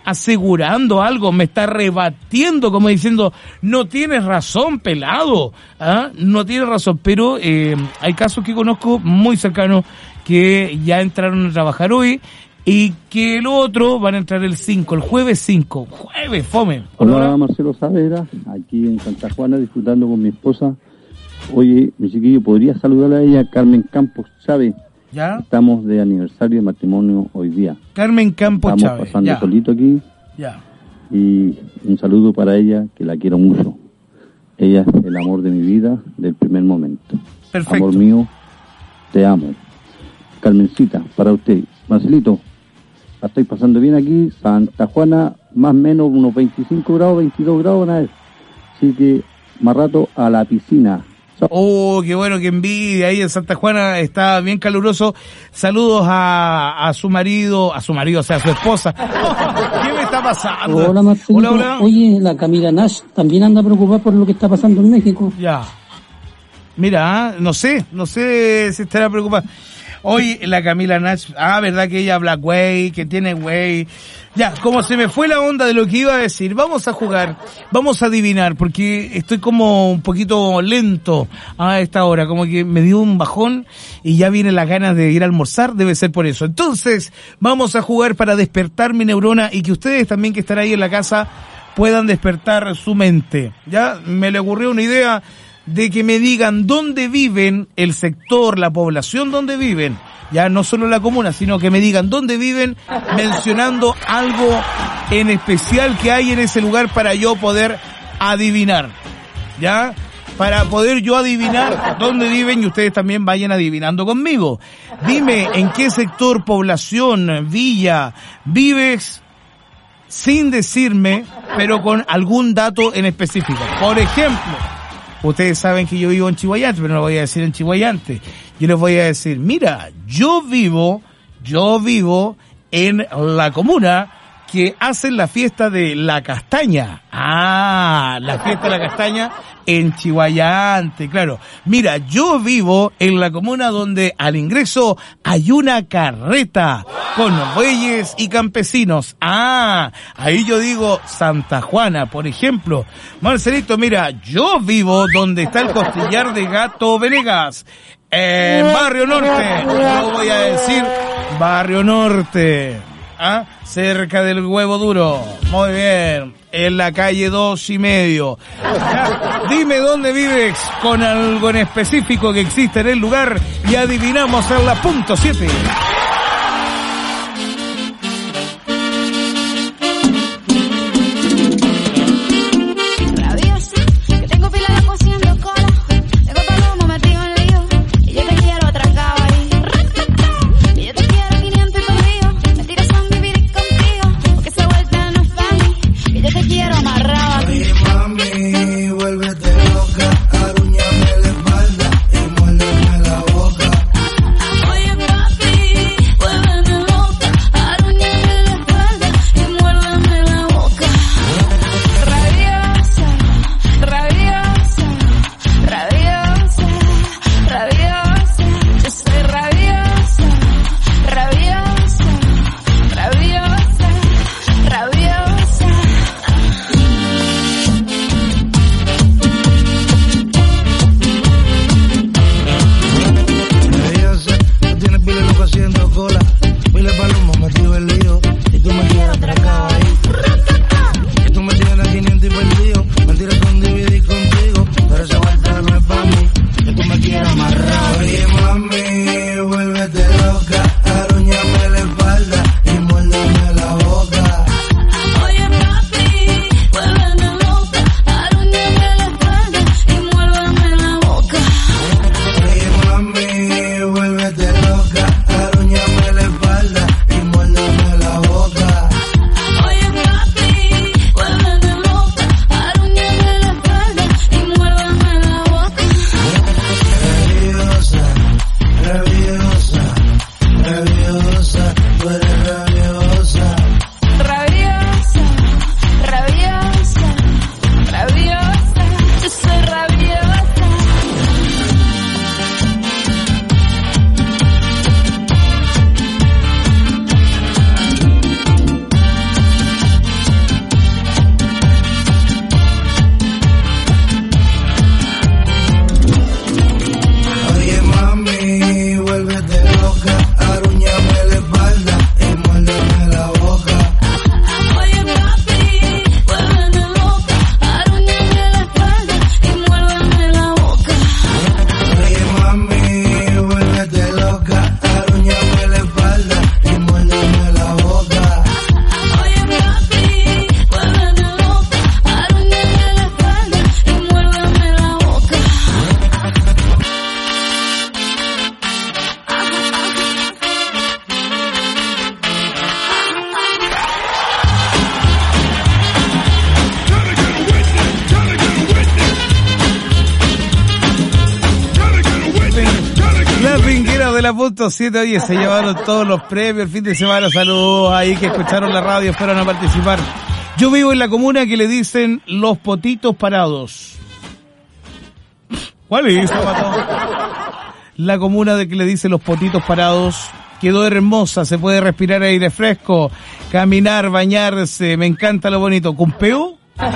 A: algo, me está rebatiendo como diciendo, no tienes razón, pelado, ¿ah? No tienes razón, pero hay casos que conozco muy cercanos que ya entraron a trabajar hoy y que el otro van a entrar el 5, el jueves 5, jueves, fome.
C: Hola, Marcelo Saavedra, aquí en Santa Juana disfrutando con mi esposa. Oye, mi chiquillo, ¿podría saludar a ella, Carmen Campos Chávez?
A: ¿Ya?
C: Estamos de aniversario de matrimonio hoy día.
A: Carmen Campos Chávez.
C: Estamos pasando solito aquí.
A: Ya.
C: Y un saludo para ella, que la quiero mucho. Ella es el amor de mi vida, del primer momento.
A: Perfecto.
C: Amor mío, te amo. Carmencita, para usted. Marcelito, la estoy pasando bien aquí. Santa Juana, más o menos unos 25 grados, 22 grados van a ver. Así que, más rato a la piscina.
A: Oh, qué bueno, qué envidia, ahí en Santa Juana está bien caluroso. Saludos a su marido, o sea, a su esposa. ¿Qué me está pasando?
D: Hola, Marcelito.
A: Hola, hola.
D: Oye, la Camila Nash también anda preocupada por lo que está pasando en México.
A: Ya. Mira, no sé si estará preocupada. Oye, la Camila Nash, verdad que ella habla güey, que tiene güey. Ya, como se me fue la onda de lo que iba a decir, vamos a jugar, vamos a adivinar, porque estoy como un poquito lento a esta hora, como que me dio un bajón y ya vienen las ganas de ir a almorzar, debe ser por eso. Entonces, vamos a jugar para despertar mi neurona y que ustedes también que están ahí en la casa puedan despertar su mente. Ya, me le ocurrió una idea de que me digan dónde viven, el sector, la población donde viven. Ya no solo la comuna, sino que me digan dónde viven, mencionando algo en especial que hay en ese lugar para yo poder adivinar. ¿Ya? para poder yo adivinar dónde viven y ustedes también vayan adivinando conmigo. Dime en qué sector, población, villa vives sin decirme, pero con algún dato en específico. Por ejemplo, ustedes saben que yo vivo en Chihuayante, pero no lo voy a decir en Chihuayante. Yo les voy a decir, mira, yo vivo en la comuna que hacen la fiesta de la castaña. Ah, la fiesta de la castaña en Chihuayante, claro. Mira, yo vivo en la comuna donde al ingreso hay una carreta con bueyes y campesinos. Ah, ahí yo digo Santa Juana, por ejemplo. Marcelito, mira, yo vivo donde está el costillar de Gato Venegas, en Barrio Norte. Yo voy a decir Barrio Norte. ¿Ah? Cerca del Huevo Duro. Muy bien. En la calle 2,5. ¿Ya? Dime dónde vives con algo en específico que existe en el lugar y adivinamos en la punto 7. La punto 7, oye, se llevaron todos los premios el fin de semana. Saludos ahí que escucharon la radio, fueron a participar. Yo vivo en la comuna que le dicen Los Potitos Parados. ¿Cuál es esa, Pato? La comuna de que le dicen Los Potitos Parados. Quedó hermosa, se puede respirar aire fresco, caminar, bañarse, me encanta lo bonito. ¿Cumpeo?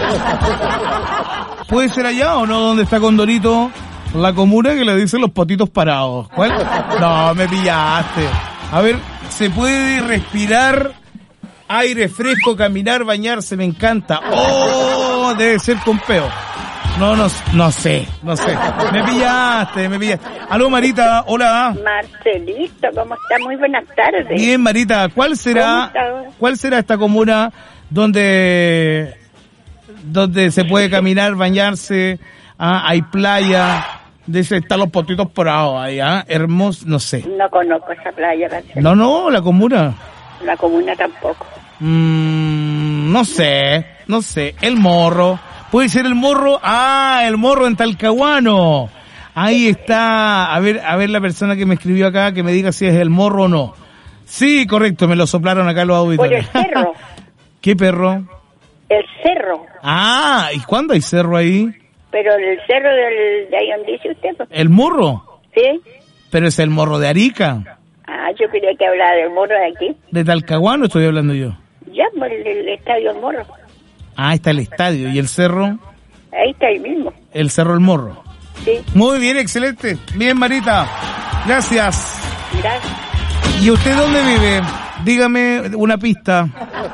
A: ¿Puede ser allá o no? ¿Dónde está Condorito? La comuna que le dicen Los Potitos Parados. ¿Cuál? No, me pillaste. A ver, ¿se puede respirar aire fresco, caminar, bañarse? Me encanta. ¡Oh! Debe ser Cumpeo. No sé. Me pillaste. Aló, Marita, hola.
E: Marcelito, ¿cómo está? Muy buenas tardes.
A: Bien, Marita, ¿cuál será esta comuna donde se puede caminar, bañarse, hay playa, dice, están los Potitos Prados ahí, hermoso, no sé.
E: No conozco esa playa, gracias.
A: No, la comuna.
E: La comuna tampoco.
A: No sé, el Morro, puede ser el Morro, el Morro en Talcahuano, ahí está, a ver la persona que me escribió acá, que me diga si es el Morro o no. Sí, correcto, me lo soplaron acá los auditores.
E: Por el cerro.
A: ¿Qué perro?
E: El cerro.
A: ¿Y cuándo hay cerro ahí?
E: Pero el cerro de ahí donde dice usted. Pues.
A: ¿El Morro?
E: Sí.
A: Pero es el Morro de Arica.
E: Yo creía que hablaba del Morro de aquí.
A: De Talcahuano estoy hablando yo.
E: Ya, por el estadio El Morro.
A: Está el estadio. ¿Y el cerro?
E: Ahí está el mismo.
A: El cerro El Morro.
E: Sí.
A: Muy bien, excelente. Bien, Marita. Gracias.
E: Gracias.
A: ¿Y usted dónde vive? Dígame una pista.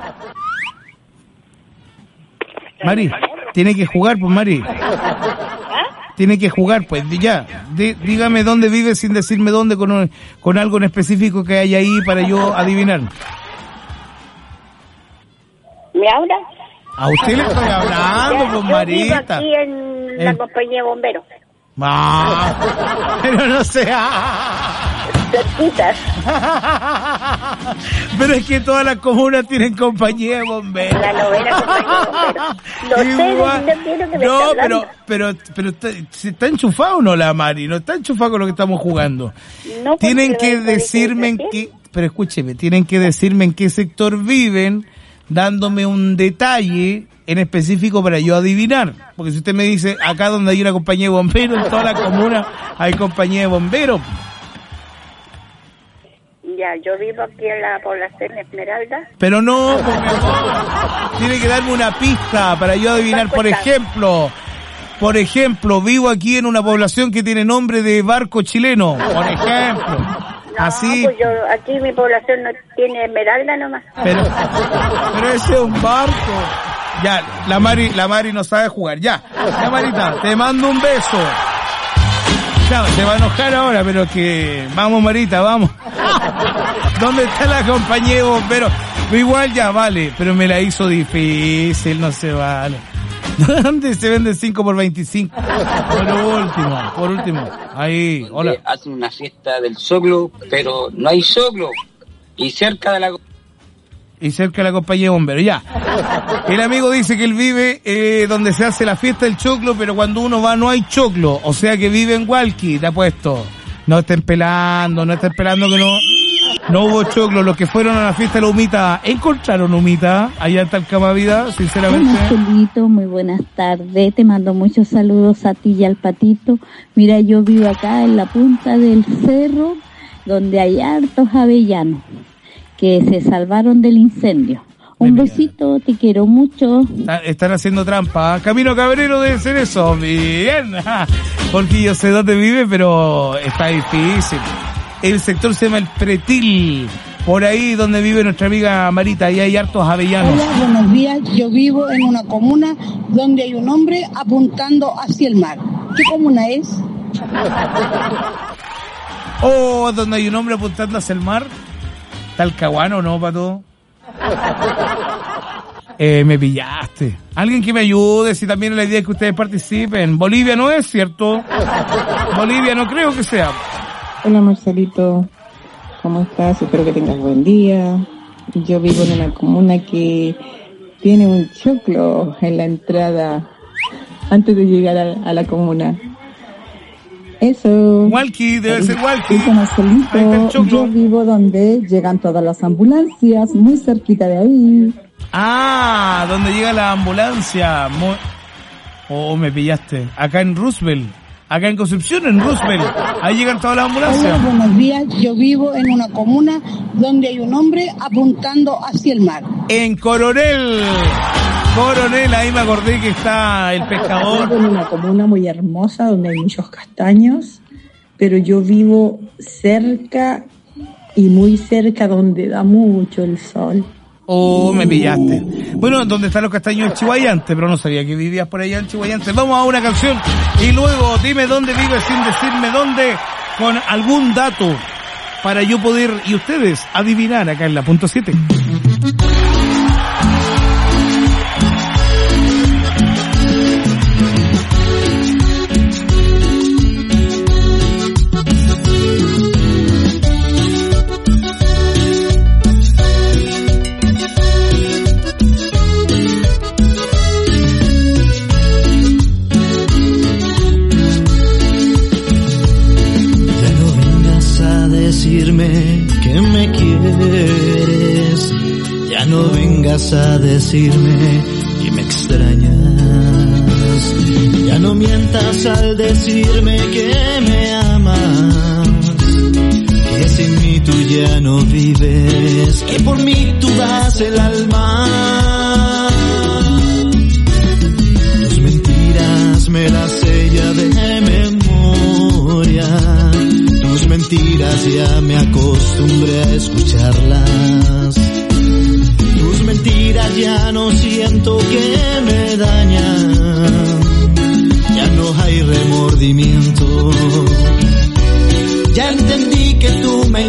A: Mari, tiene que jugar, pues, Mari. Tiene que jugar, pues, ya. Dígame dónde vive sin decirme dónde, con algo en específico que hay ahí para yo adivinar.
E: ¿Me habla?
A: A usted le estoy hablando, pues, Marita.
E: Yo vivo aquí en la compañía de bomberos.
A: Pero no sé.
E: Cerquitas.
A: Pero es que todas las comunas tienen compañía de bomberos.
E: La novena compañía de bomberos. No quiero que me esté hablando.
A: pero ¿está enchufado o no la Mari? No está enchufado con lo que estamos jugando.
E: No,
A: tienen que decirme en qué, pero escúcheme, tienen que decirme en qué sector viven, dándome un detalle en específico para yo adivinar. Porque si usted me dice, acá donde hay una compañía de bomberos, en toda la comuna hay compañía de bomberos.
E: Ya, yo vivo aquí en la población Esmeralda.
A: Pero no, por mi amor. Tiene que darme una pista para yo adivinar. Por ejemplo, vivo aquí en una población que tiene nombre de barco chileno. Por ejemplo. Así.
E: Pues aquí mi población no tiene Esmeralda nomás.
A: Pero ese es un barco. Ya, la Mari no sabe jugar. Ya, Marita, te mando un beso. Ya, se va a enojar ahora, pero que... Vamos, Marita, vamos. ¿Dónde está la compañía de bomberos? Igual ya vale, pero me la hizo difícil, no se vale. ¿Dónde se vende 5 por 25? Por último. Ahí, hola.
F: Hacen una fiesta del soclo, pero no hay soclo. Y cerca de la
A: compañía de bomberos, ya. El amigo dice que él vive donde se hace la fiesta del choclo, pero cuando uno va no hay choclo. O sea que vive en Hualqui, te apuesto. No estén pelando que no hubo choclo. Los que fueron a la fiesta de la humita, ¿encontraron humita allá en Talcamavida, sinceramente?
G: Hola, Angelito, muy buenas tardes. Te mando muchos saludos a ti y al Patito. Mira, yo vivo acá en la punta del cerro, donde hay hartos avellanos que se salvaron del incendio. Un besito, te quiero mucho.
A: Están haciendo trampa. Camino Cabrero debe ser eso. Bien. Porque yo sé dónde vive, pero está difícil. El sector se llama El Pretil. Por ahí donde vive nuestra amiga Marita. Ahí hay hartos avellanos.
H: Hola, buenos días. Yo vivo en una comuna donde hay un hombre apuntando hacia el mar. ¿Qué comuna es?
A: Donde hay un hombre apuntando hacia el mar. Talcahuano, ¿no, Pato? Me pillaste. Alguien que me ayude, si también la idea es que ustedes participen. Bolivia no es, ¿cierto? Bolivia no creo que sea.
X: Hola, Marcelito. ¿Cómo estás? Espero que tengas buen día. Yo vivo en una comuna que tiene un choclo en la entrada antes de llegar a la comuna. Eso.
A: Hualqui, debe ser Hualqui.
X: Yo vivo donde llegan todas las ambulancias, muy cerquita de ahí.
A: Donde llega la ambulancia. Me pillaste. Acá en Roosevelt. Acá en Concepción, en Roosevelt. Ahí llegan todas las ambulancias.
H: Hola, buenos días. Yo vivo en una comuna donde hay un hombre apuntando hacia el mar.
A: En Coronel, ahí me acordé que está el pescador.
X: Yo vivo en una comuna muy hermosa donde hay muchos castaños, pero yo vivo cerca y muy cerca donde da mucho el sol.
A: Me pillaste. Bueno, ¿dónde están los castaños? En Chihuayante, pero no sabía que vivías por allá en Chihuayante. Vamos a una canción y luego dime dónde vives sin decirme dónde, con algún dato para yo poder y ustedes adivinar acá en la punto 7.
I: mientas a decirme que me extrañas. Ya no mientas al decirme que me amas, que sin mí tú ya no vives, que por mí tú das el alma. Tus mentiras me las sé ya de memoria, tus mentiras ya me acostumbré a escucharlas. Tus mentiras ya no siento que me dañan, ya no hay remordimiento. Ya entendí que tú me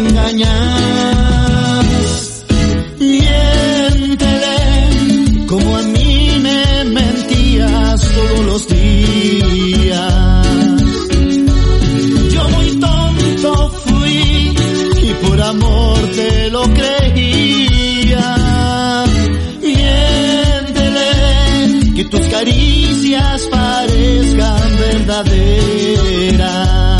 I: engañas. Miéntele como a mí me mentías todos los días. Yo muy tonto fui y por amor te lo creía. Miéntele que tus caricias parezcan verdaderas.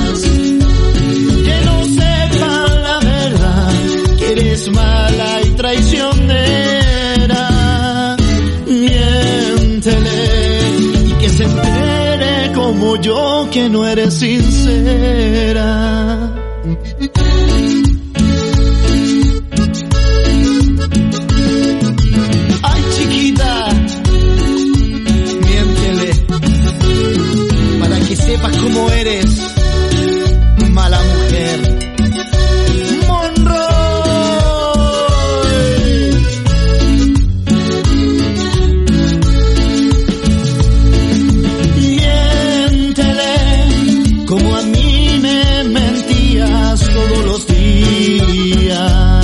I: Eres mala y traicionera. Miéntele y que se entere como yo que no eres sincera. Ay, chiquita, miéntele para que sepas cómo eres mala mujer. Todos los días.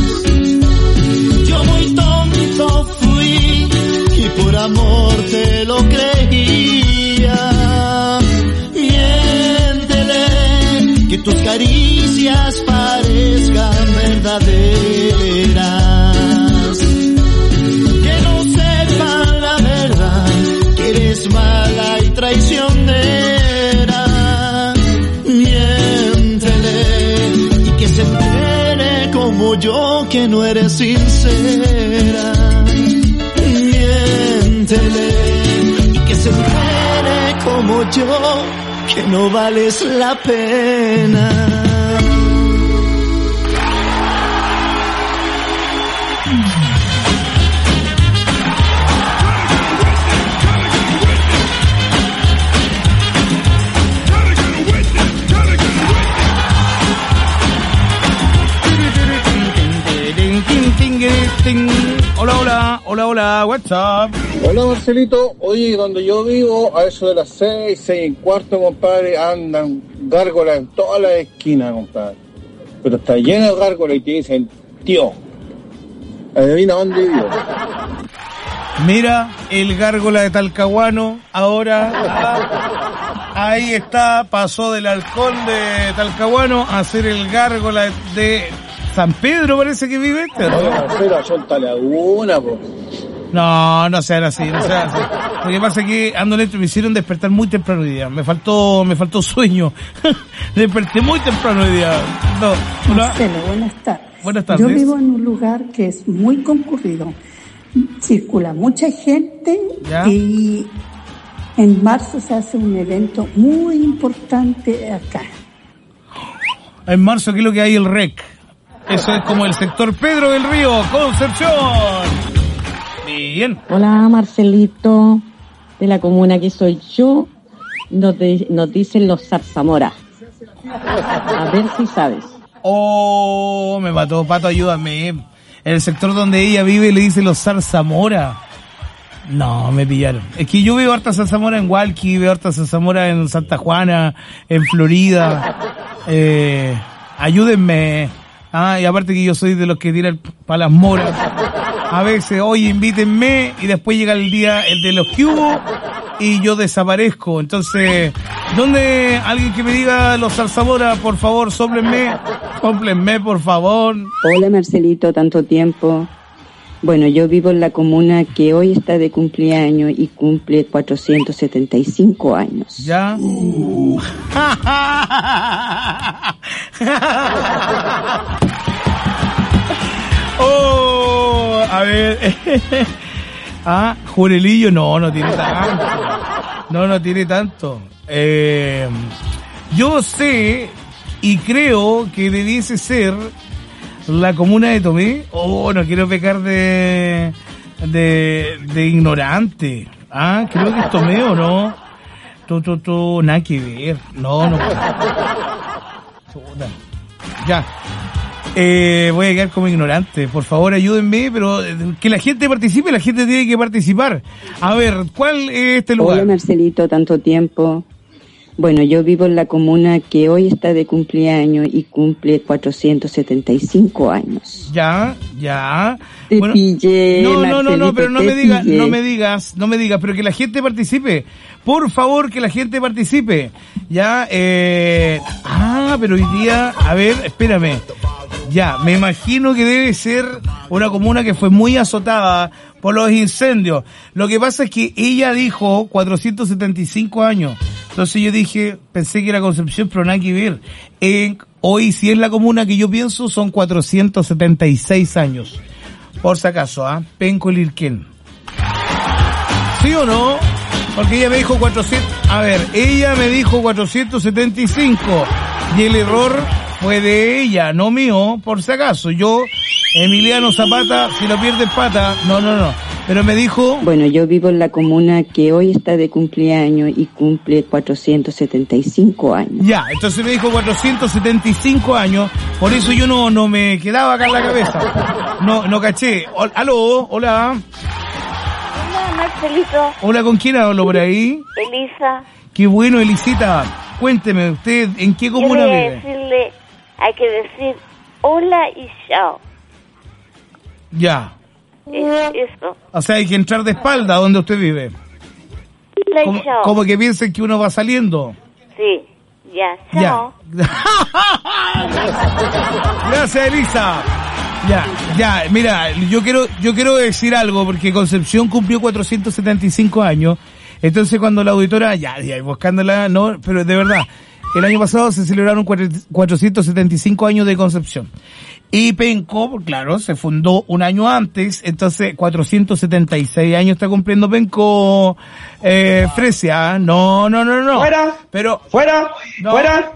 I: Yo muy tonto fui y por amor te lo creía. Miéntele que tus caricias parezcan verdaderas. Que no sepan la verdad, que eres mala y traicionera. Se entere como yo que no eres sincera. Miéntele y que se entere como yo que no vales la pena.
A: Hola, what's up?
J: Hola Marcelito, oye, donde yo vivo, a eso de las 6:15, compadre, andan gárgolas en todas las esquinas, compadre. Pero está lleno de gárgolas y te dicen, tío, adivina dónde vivo.
A: Mira, el gárgola de Talcahuano, ahora, ahí está, pasó del halcón de Talcahuano a ser el gárgola de San Pedro, parece que vive este, ¿no?
J: Oye, Marcelo, yo en Laguna, po.
A: No sean así. Lo que pasa es que ando lento, me hicieron despertar muy temprano hoy día. Me faltó sueño. Desperté muy temprano hoy día.
K: Marcelo, buenas tardes.
A: Buenas tardes.
K: Yo vivo en un lugar que es muy concurrido. Circula mucha gente. ¿Ya? Y en marzo se hace un evento muy importante acá.
A: En marzo, ¿qué es lo que hay? El REC. Eso es como el sector Pedro del Río, Concepción. Bien.
L: Hola Marcelito, de la comuna que soy yo, nos dicen los Zarzamora. A ver si sabes.
A: Oh, me mató, Pato, ayúdame. En el sector donde ella vive le dicen los Zarzamora. No, me pillaron. Es que yo veo harta zarzamora en Hualqui, veo harta zarzamora en Santa Juana, en Florida. Ayúdenme. Y aparte que yo soy de los que tiran para las moras. A veces, oye, invítenme, y después llega el día, el de los que hubo, y yo desaparezco. Entonces, ¿dónde alguien que me diga los zarzamora, por favor, sóplenme, por favor?
L: Hola Marcelito, tanto tiempo. Bueno, yo vivo en la comuna que hoy está de cumpleaños y cumple 475 años.
A: ¿Ya? Oh, a ver. Jurelillo, no tiene tanto. No tiene tanto. Yo sé y creo que debiese ser la comuna de Tomé. No quiero pecar de ignorante. Creo que es Tomé o no. Nada que ver. No. Ya. Voy a quedar como ignorante. Por favor, ayúdenme, pero que la gente participe, la gente tiene que participar. A ver, ¿cuál es este lugar?
L: Hola, Marcelito, tanto tiempo. Bueno, yo vivo en la comuna que hoy está de cumpleaños y cumple 475 años.
A: Ya.
L: Te pillé,
A: no, pero no me digas, pero que la gente participe. Por favor, que la gente participe. Ya, pero hoy día, a ver, espérame. Ya, me imagino que debe ser una comuna que fue muy azotada por los incendios. Lo que pasa es que ella dijo 475 años. Entonces yo pensé que era Concepción, pero nada que ver. Hoy, si es la comuna que yo pienso, son 476 años. Por si acaso, Penco y Lirquén. ¿Sí o no? Porque ella me dijo 475. Y el error fue de ella, no mío, por si acaso. Yo, Emiliano Zapata, si lo pierde pata. No. Pero me dijo...
L: Bueno, yo vivo en la comuna que hoy está de cumpleaños y cumple 475 años.
A: Ya, entonces me dijo 475 años, por eso yo no me quedaba acá en la cabeza. No caché. Aló, hola.
E: Hola, Marcelito.
A: Hola, ¿con quién hablo por ahí?
E: Elisa.
A: Qué bueno, Elisita. Cuénteme, ¿usted en qué comuna vive?
E: Hay que decir hola y chao.
A: Ya.
E: Eso.
A: O sea, hay que entrar de espalda donde usted vive. Como que piensen que uno va saliendo.
E: Sí, ya, chao.
A: Gracias, Elisa. Ya, mira, yo quiero decir algo, porque Concepción cumplió 475 años. Entonces cuando la auditora, ya, buscándola, no, pero de verdad, el año pasado se celebraron 475 años de Concepción. Y Penco, claro, se fundó un año antes, entonces 476 años está cumpliendo Penco, Fresia. No.
R: Fuera.
A: Pero.
R: Fuera.
A: No.
R: Fuera.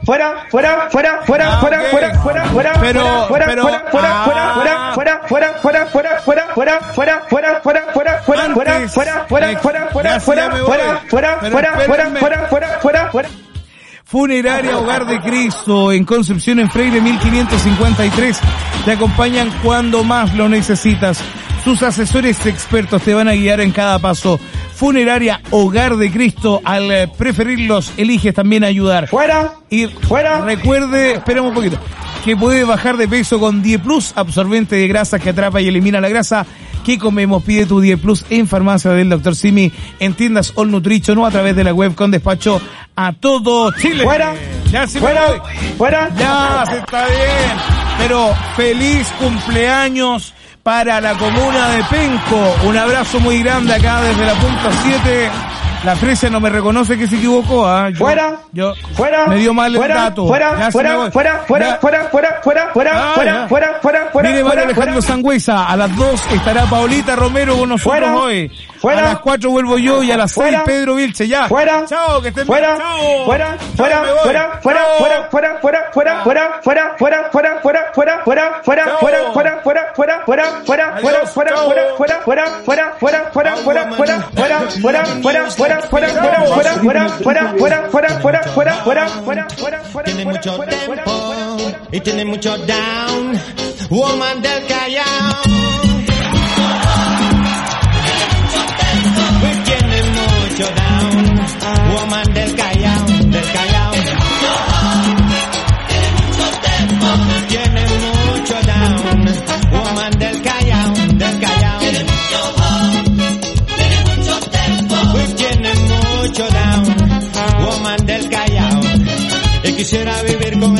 A: Funeraria Hogar de Cristo en Concepción, en Freire 1553. Te acompañan cuando más lo necesitas. Sus asesores expertos te van a guiar en cada paso. Funeraria Hogar de Cristo, al preferirlos, eliges también ayudar.
R: Fuera.
A: Recuerde, esperemos un poquito, que puede bajar de peso con Die Plus, absorbente de grasa que atrapa y elimina la grasa. ¿Qué comemos? Pide tu Die Plus en farmacia del Dr. Simi, en tiendas All Nutrition o a través de la web con despacho a todo Chile.
R: Fuera.
A: Ya se Ya, se está bien. Pero feliz cumpleaños para la comuna de Penco. Un abrazo muy grande acá desde la punta 7. La Fresia no me reconoce que se equivocó,
R: Fuera.
A: Me dio mal el dato.
R: Fuera.
A: Mire, Mario Alejandro Sangüesa, a las 2 estará Paulita Romero con nosotros hoy. A las 4 vuelvo yo y a las 6 Pedro Vilche, ya. Chao, que estén bien.
I: Tiene mucho tempo y tiene mucho down, woman del Callao. Tiene mucho down, woman del Callao, Tiene mucho down, woman del Callao, Tiene mucho down, woman del Callao. Y quisiera vivir con